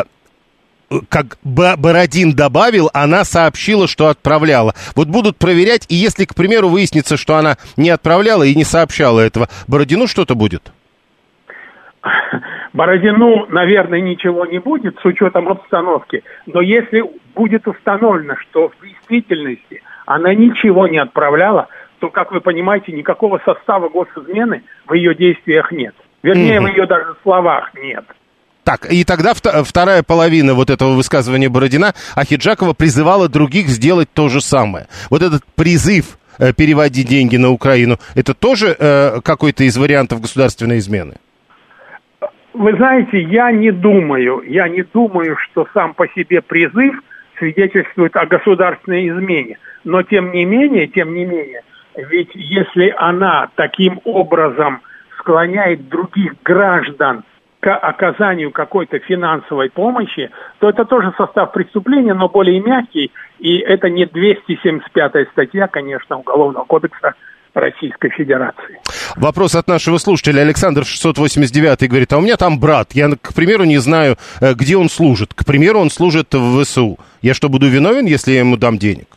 как Бородин добавил, она сообщила, что отправляла. Вот будут проверять, и если, к примеру, выяснится, что она не отправляла и не сообщала этого, Бородину что-то будет? Бородину, наверное, ничего не будет с учетом обстановки, но если будет установлено, что в действительности она ничего не отправляла, то, как вы понимаете, никакого состава госизмены в ее действиях нет. Вернее, mm-hmm. в ее даже словах нет. Так, и тогда вторая половина вот этого высказывания Бородина, Ахеджакова призывала других сделать то же самое. Вот этот призыв э, переводить деньги на Украину, это тоже э, какой-то из вариантов государственной измены? Вы знаете, я не думаю, я не думаю, что сам по себе призыв свидетельствует о государственной измене. Но тем не менее, тем не менее, ведь если она таким образом склоняет других граждан к оказанию какой-то финансовой помощи, то это тоже состав преступления, но более мягкий, и это не двести семьдесят пятая статья, конечно, Уголовного кодекса Российской Федерации. Вопрос от нашего слушателя. Александр шестьсот восемьдесят девятый говорит, а у меня там брат, я, к примеру, не знаю, где он служит. К примеру, он служит в ВСУ. Я что, буду виновен, если я ему дам денег?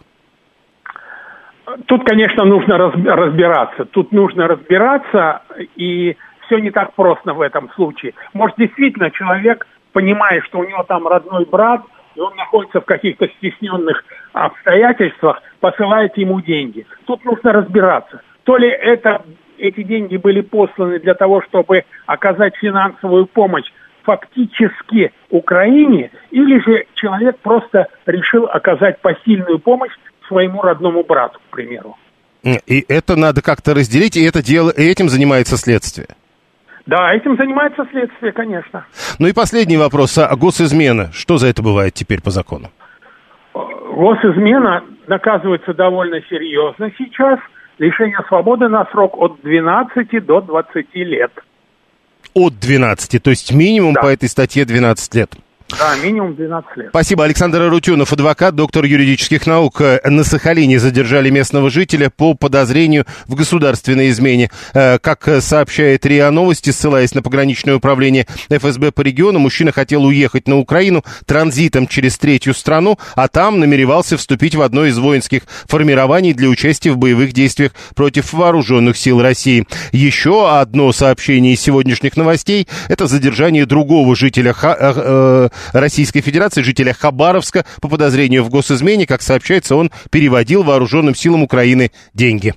Тут, конечно, нужно разбираться. Тут нужно разбираться, и все не так просто в этом случае. Может, действительно, человек, понимая, что у него там родной брат, и он находится в каких-то стесненных обстоятельствах, посылает ему деньги. Тут нужно разбираться. То ли это, эти деньги были посланы для того, чтобы оказать финансовую помощь фактически Украине, или же человек просто решил оказать посильную помощь своему родному брату, к примеру. И это надо как-то разделить, и это дело, и этим занимается следствие. Да, этим занимается следствие, конечно. Ну и последний вопрос. А госизмена, что за это бывает теперь по закону? Госизмена наказывается довольно серьезно сейчас. Лишение свободы на срок от двенадцати до двадцати лет. От двенадцати, то есть минимум да. По этой статье двенадцать лет. Да, минимум двенадцать лет. Спасибо. Александр Арутюнов, адвокат, доктор юридических наук. На Сахалине задержали местного жителя по подозрению в государственной измене. Как сообщает РИА Новости, ссылаясь на пограничное управление эф эс бэ по региону, мужчина хотел уехать на Украину транзитом через третью страну, а там намеревался вступить в одно из воинских формирований для участия в боевых действиях против вооруженных сил России. Еще одно сообщение из сегодняшних новостей – это задержание другого жителя Ха- Российской Федерации, жителя Хабаровска, по подозрению в госизмене. Как сообщается, он переводил вооруженным силам Украины деньги.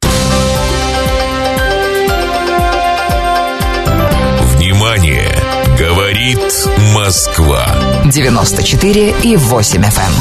Внимание! Говорит Москва. девяносто четыре и восемь эф эм.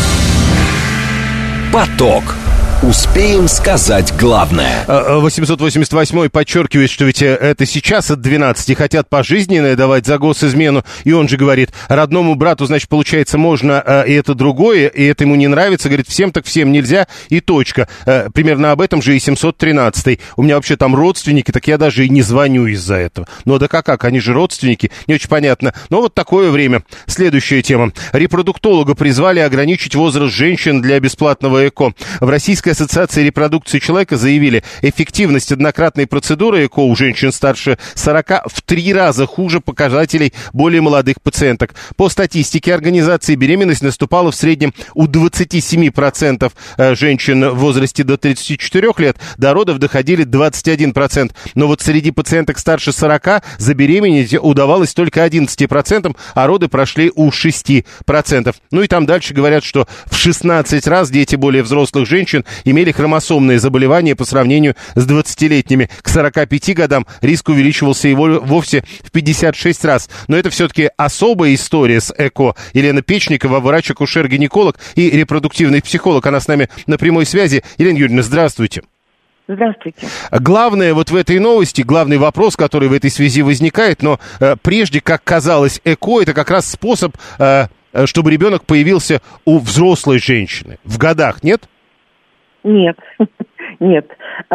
Поток. Успеем сказать главное. восемьсот восемьдесят восьмой подчеркивает, что ведь это сейчас от двенадцати хотят пожизненное давать за госизмену. И он же говорит, родному брату, значит, получается, можно и это другое, и это ему не нравится. Говорит, всем так всем нельзя, и точка. Примерно об этом же и семьсот тринадцатый. У меня вообще там родственники, так я даже и не звоню из-за этого. Ну да как, как, они же родственники, не очень понятно. Но вот такое время. Следующая тема. Репродуктолога призвали ограничить возраст женщин для бесплатного ЭКО. В Российской ассоциации репродукции человека заявили, эффективность однократной процедуры ЭКО у женщин старше сорока в три раза хуже показателей более молодых пациенток. По статистике организации, беременность наступала в среднем у двадцати семи процентов женщин в возрасте до тридцати четырёх лет, до родов доходили двадцать один процент. Но вот среди пациенток старше сорока забеременеть удавалось только одиннадцати процентам, а роды прошли у шести процентов. Ну и там дальше говорят, что в шестнадцать раз дети более взрослых женщин имели хромосомные заболевания по сравнению с двадцатилетними. К сорока пяти годам риск увеличивался его вовсе в пятьдесят шесть раз. Но это все-таки особая история с ЭКО. Елена Печникова, врач-акушер-гинеколог и репродуктивный психолог. Она с нами на прямой связи. Елена Юрьевна, здравствуйте. Здравствуйте. Главное вот в этой новости, главный вопрос, который в этой связи возникает, но э, прежде, как казалось, ЭКО — это как раз способ, э, чтобы ребенок появился у взрослой женщины. В годах, нет? Нет, нет.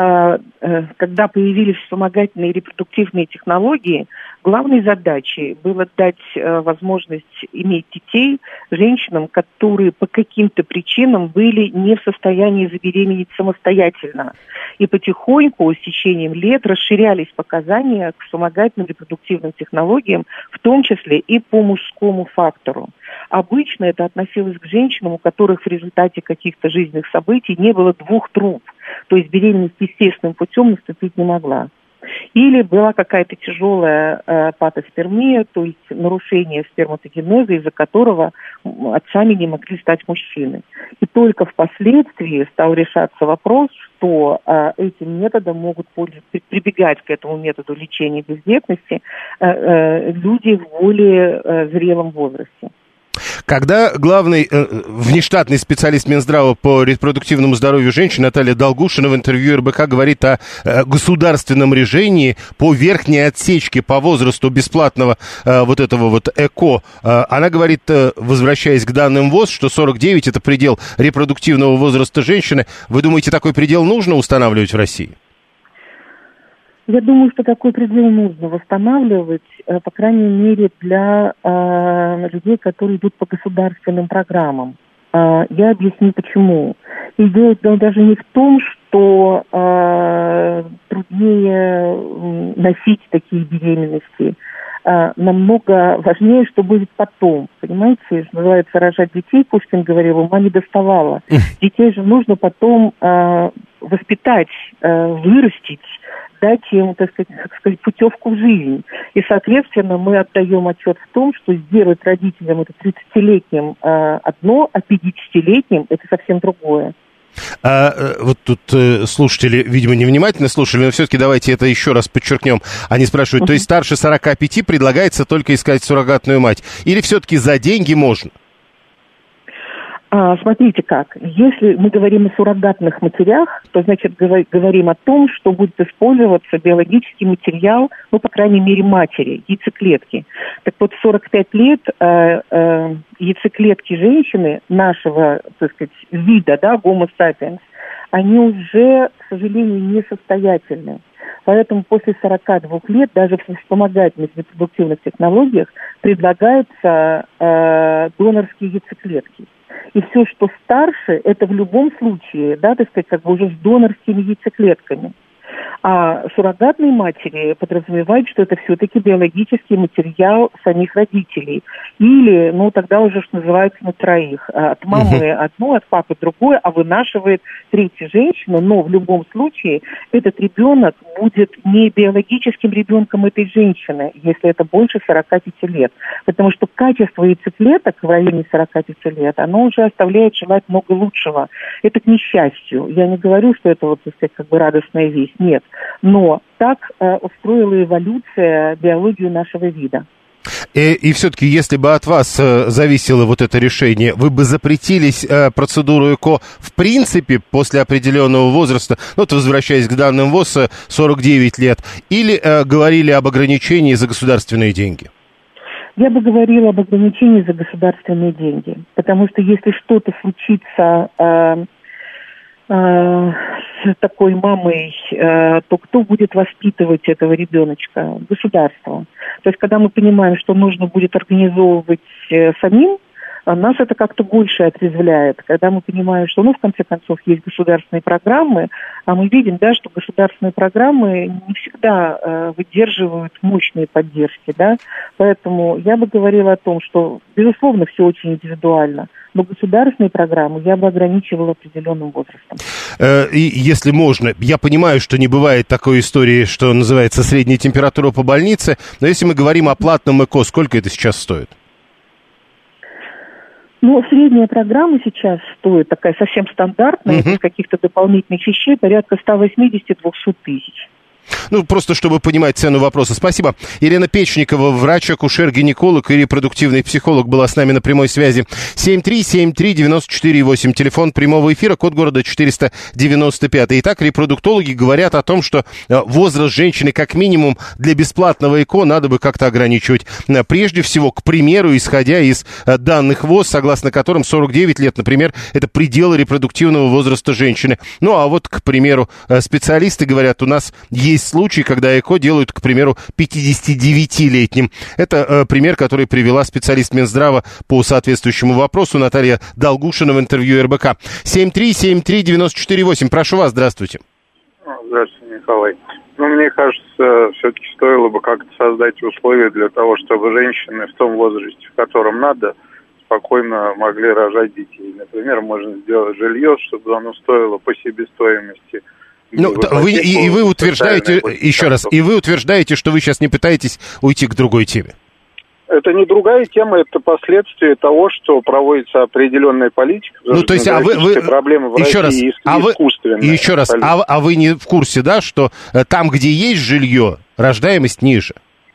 Когда появились вспомогательные репродуктивные технологии, главной задачей было дать возможность иметь детей женщинам, которые по каким-то причинам были не в состоянии забеременеть самостоятельно. И потихоньку, с течением лет, расширялись показания к вспомогательным репродуктивным технологиям, в том числе и по мужскому фактору. Обычно это относилось к женщинам, у которых в результате каких-то жизненных событий не было двух труб. То есть беременность естественным путем наступить не могла. Или была какая-то тяжелая э, патоспермия, то есть нарушение сперматогенеза, из-за которого отцами не могли стать мужчины. И только впоследствии стал решаться вопрос, что э, этим методом могут прибегать к этому методу лечения бездетности э, э, люди в более э, зрелом возрасте. Когда главный э, внештатный специалист Минздрава по репродуктивному здоровью женщин Наталья Долгушина в интервью эр бэ ка говорит о э, государственном решении по верхней отсечке по возрасту бесплатного э, вот этого вот ЭКО, э, она говорит, э, возвращаясь к данным ВОЗ, что сорок девять это предел репродуктивного возраста женщины. Вы думаете, такой предел нужно устанавливать в России? Я думаю, что такой предел нужно восстанавливать, по крайней мере, для э, людей, которые идут по государственным программам. Э, я объясню, почему. И дело даже не в том, что э, труднее носить такие беременности. Э, намного важнее, что будет потом. Понимаете, что называется, рожать детей, Пушкин говорил, ума не доставало. Детей же нужно потом э, воспитать, э, вырастить, дать им, так сказать, так сказать, путевку в жизнь. И, соответственно, мы отдаем отчет в том, что сделать родителям это тридцатилетним э, одно, а пятидесятилетним это совсем другое. А, вот тут э, слушатели, видимо, невнимательно слушали, но все-таки давайте это еще раз подчеркнем. Они спрашивают, uh-huh. то есть старше сорока пяти предлагается только искать суррогатную мать? Или все-таки за деньги можно? А, смотрите как, если мы говорим о суррогатных матерях, то, значит, говорим о том, что будет использоваться биологический материал, ну, по крайней мере, матери, яйцеклетки. Так вот, в сорок пять лет э, э, яйцеклетки женщины нашего, так сказать, вида, да, Homo sapiens, они уже, к сожалению, несостоятельны. Поэтому после сорока двух лет даже в вспомогательных репродуктивных технологиях предлагаются э, донорские яйцеклетки. И все, что старше, это в любом случае, да, так сказать, как бы уже с донорскими яйцеклетками. А суррогатные матери подразумевают, что это все-таки биологический материал самих родителей. Или, ну, тогда уже, что называется, на троих. От мамы uh-huh. одно, от папы другое, а вынашивает третья женщина. Но в любом случае этот ребенок будет не биологическим ребенком этой женщины, если это больше сорока пяти лет. Потому что качество яйцеклеток в районе сорока пяти лет, оно уже оставляет желать много лучшего. Это к несчастью. Я не говорю, что это, вот, так сказать, как бы радостная весть. Нет. Но так э, устроила эволюция биологию нашего вида. И, и все-таки, если бы от вас э, зависело вот это решение, вы бы запретились э, процедуру ЭКО в принципе после определенного возраста, ну, вот возвращаясь к данным ВОЗ, сорок девять лет, или э, говорили об ограничении за государственные деньги? Я бы говорила об ограничении за государственные деньги, потому что если что-то случится э, э, с такой мамой, э, то кто будет воспитывать этого ребеночка? Государство. То есть, когда мы понимаем, что нужно будет организовывать э, самим, нас это как-то больше отрезвляет. Когда мы понимаем, что, ну, в конце концов, есть государственные программы, а мы видим, да, что государственные программы не всегда э, выдерживают мощные поддержки, да. Поэтому я бы говорила о том, что, безусловно, все очень индивидуально, но государственные программы я бы ограничивала определенным возрастом. И если можно, я понимаю, что не бывает такой истории, что называется средняя температура по больнице, но если мы говорим о платном ЭКО, сколько это сейчас стоит? Ну, средняя программа сейчас стоит, такая совсем стандартная, uh-huh. без каких-то дополнительных вещей, порядка сто восемьдесят - двести тысяч. Ну, просто чтобы понимать цену вопроса. Спасибо. Елена Печникова, врач, акушер, гинеколог и репродуктивный психолог, была с нами на прямой связи. семь три семь три девять четыре восемь, телефон прямого эфира, код города четыреста девяносто пять. Итак, репродуктологи говорят о том, что возраст женщины как минимум для бесплатного ЭКО надо бы как-то ограничивать. Прежде всего, к примеру, исходя из данных ВОЗ, согласно которым сорок девять лет, например, это предел репродуктивного возраста женщины. Ну, а вот, к примеру, специалисты говорят, у нас есть случаи, когда ЭКО делают, к примеру, пятидесятидевятилетним. Это э, пример, который привела специалист Минздрава по соответствующему вопросу Наталья Долгушина в интервью эр бэ ка. семь три семь три девять четыре восемь. Прошу вас, здравствуйте. Здравствуйте, Николай. Ну, мне кажется, все-таки стоило бы как-то создать условия для того, чтобы женщины в том возрасте, в котором надо, спокойно могли рожать детей. Например, можно сделать жилье, чтобы оно стоило по себестоимости Ну, вы, и, и вы утверждаете, еще раз, и вы утверждаете, что вы сейчас не пытаетесь уйти к другой теме. Это не другая тема, это последствия того, что проводится определенная политика. Ну, то есть, а вы, вы проблемы в еще раз, России, а вы, еще раз, а, а вы не в курсе, да, что там, где есть жилье, рождаемость ниже?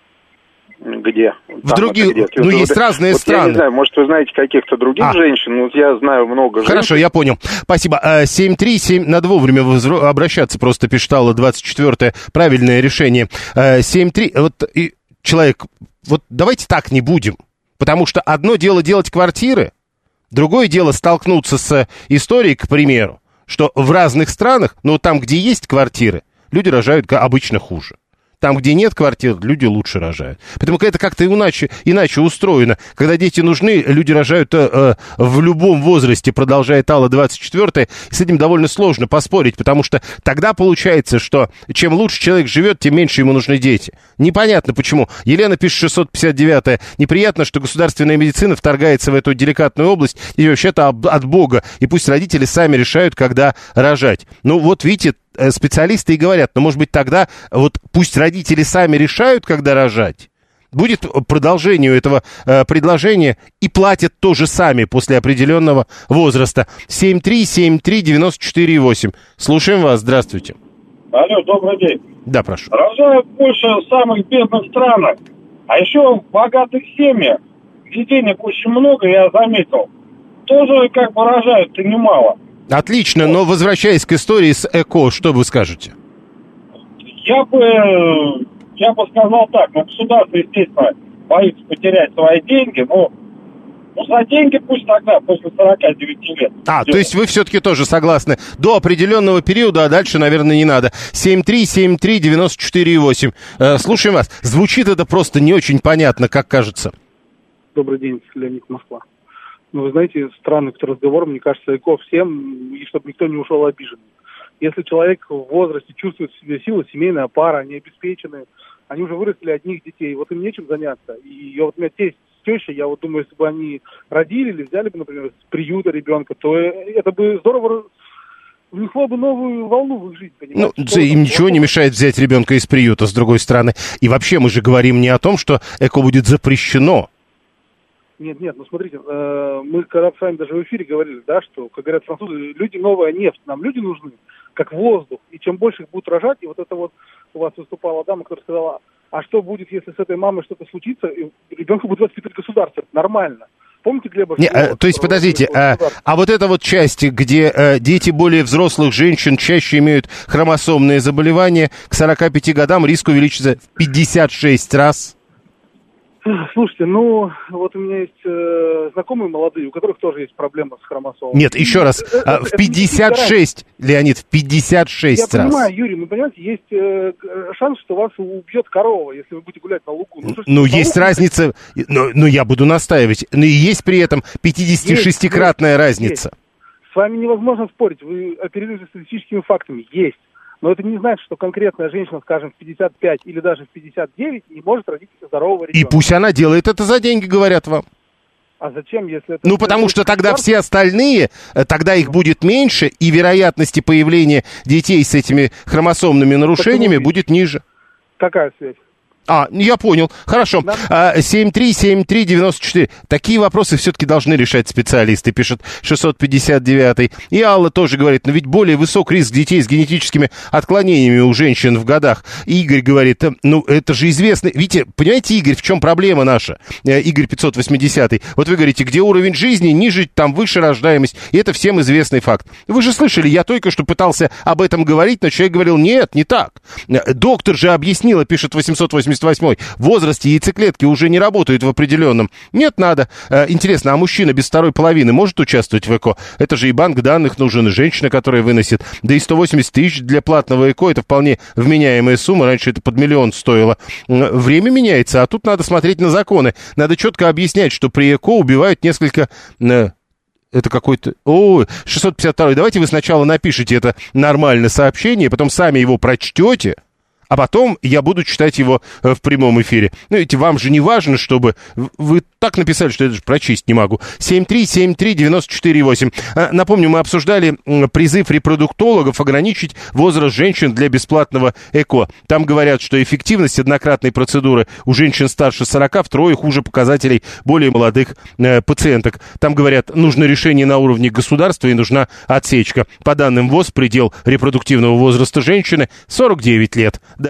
Где? В там других, где? Ну, вот, есть вот, разные вот страны. Я не знаю, может, вы знаете каких-то других а. женщин, вот я знаю много женщин. Хорошо, я понял. Спасибо. семь три семь, надо вовремя возро... обращаться, просто пишет Алла, двадцать четвёртое, правильное решение. семь три, вот и человек, вот давайте так не будем, потому что одно дело делать квартиры, другое дело столкнуться с историей, к примеру, что в разных странах, ну, там, где есть квартиры, люди рожают обычно хуже. Там, где нет квартир, люди лучше рожают. Потому что это как-то иначе, иначе устроено. Когда дети нужны, люди рожают э, в любом возрасте, продолжает Алла двадцать четвёртое. И с этим довольно сложно поспорить, потому что тогда получается, что чем лучше человек живет, тем меньше ему нужны дети. Непонятно почему. Елена пишет шестьсот пятьдесят девятое. Неприятно, что государственная медицина вторгается в эту деликатную область. И вообще-то от Бога. И пусть родители сами решают, когда рожать. Ну вот видите, специалисты и говорят, ну, может быть, тогда вот пусть родители сами решают, когда рожать, будет продолжение этого э, предложения и платят тоже сами после определенного возраста. семь три семь три девяносто четыре восемь. Слушаем вас, здравствуйте. Алло, добрый день. Да, прошу. Рожают больше в самых бедных странах, а еще в богатых семьях, где денег очень много, я заметил, тоже как бы рожают-то немало. Отлично, но возвращаясь к истории с ЭКО, что вы скажете? Я бы, я бы сказал так, ну, государство, естественно, боится потерять свои деньги, но ну, за деньги пусть тогда, после сорока девяти лет. А, делать. То есть вы все-таки тоже согласны до определенного периода, а дальше, наверное, не надо. семь три семь три девяносто четыре восемь. Э, слушаем вас. Звучит это просто не очень понятно, как кажется. Добрый день, Леонид, Москва. Ну, вы знаете, странный разговор, мне кажется, ЭКО всем, и чтобы никто не ушел обиженным. Если человек в возрасте чувствует в себе силу, семейная пара, они обеспечены, они уже вырастили одних детей, вот им нечем заняться. И вот у меня тесть, теща, я вот думаю, если бы они родили или взяли бы, например, с приюта ребенка, то это бы здорово внесло бы новую волну в их жизнь, понимаете? Ну, им ничего не мешает взять ребенка из приюта, с другой стороны. И вообще мы же говорим не о том, что ЭКО будет запрещено. Нет, нет, ну смотрите, э, мы когда с вами даже в эфире говорили, да, что, как говорят французы, люди новая нефть, нам люди нужны, как воздух, и чем больше их будут рожать, и вот это вот у вас выступала дама, которая сказала, а что будет, если с этой мамой что-то случится, и ребенка будет воспитывать государство, это нормально. Помните Глеба? Не, а, то есть, подождите, а, а вот эта вот часть, где а, дети более взрослых женщин чаще имеют хромосомные заболевания, к сорока пяти годам риск увеличится в пятьдесят шесть раз? Слушайте, ну, вот у меня есть э, знакомые молодые, у которых тоже есть проблема с хромосомами. Нет, еще раз, это, в пятьдесят шесть, это Леонид, в пятьдесят шесть я раз. Я понимаю, Юрий, ну, понимаете, есть э, шанс, что вас убьет корова, если вы будете гулять на лугу. Ну, слушайте, ну есть лугу... разница, но, но я буду настаивать, но и есть при этом пятидесятишестикратная разница. Есть. С вами невозможно спорить, вы оперируете статистическими фактами, есть. Но это не значит, что конкретная женщина, скажем, в пятьдесят пять или даже в пятьдесят девять не может родить здорового ребенка. И пусть она делает это за деньги, говорят вам. А зачем, если это... Ну, потому что тогда все остальные, тогда их будет меньше, и вероятности появления детей с этими хромосомными нарушениями будет ниже. Какая связь? А, я понял. Хорошо. Да. семь три семь три девяносто четыре. Такие вопросы все-таки должны решать специалисты, пишет шестьсот пятьдесят девятый. И Алла тоже говорит, но ведь более высок риск детей с генетическими отклонениями у женщин в годах. Игорь говорит, ну, это же известно. Видите, понимаете, Игорь, в чем проблема наша? Игорь пятьсот восьмидесятый. Вот вы говорите, где уровень жизни ниже, там выше рождаемость. И это всем известный факт. Вы же слышали, я только что пытался об этом говорить, но человек говорил, нет, не так. Доктор же объяснила, пишет восемьсот восемьдесят восьмой, в возрасте яйцеклетки уже не работают в определенном. Нет, надо. Э, интересно, а мужчина без второй половины может участвовать в ЭКО? Это же и банк данных нужен, и женщина, которая выносит. Да и сто восемьдесят тысяч для платного ЭКО, это вполне вменяемая сумма. Раньше это под миллион стоило. Время меняется, а тут надо смотреть на законы. Надо четко объяснять, что при ЭКО убивают несколько... Э, это какой-то... О, шестьсот пятьдесят второй. Давайте вы сначала напишите это нормально сообщение, потом сами его прочтете, а потом я буду читать его в прямом эфире. Ну, ведь вам же не важно, чтобы... Вы так написали, что я даже прочесть не могу. семь три семь три девять четыре восемь. Напомню, мы обсуждали призыв репродуктологов ограничить возраст женщин для бесплатного ЭКО. Там говорят, что эффективность однократной процедуры у женщин старше сорока втрое хуже показателей более молодых э, пациенток. Там говорят, нужно решение на уровне государства и нужна отсечка. По данным ВОЗ, предел репродуктивного возраста женщины сорок девять лет.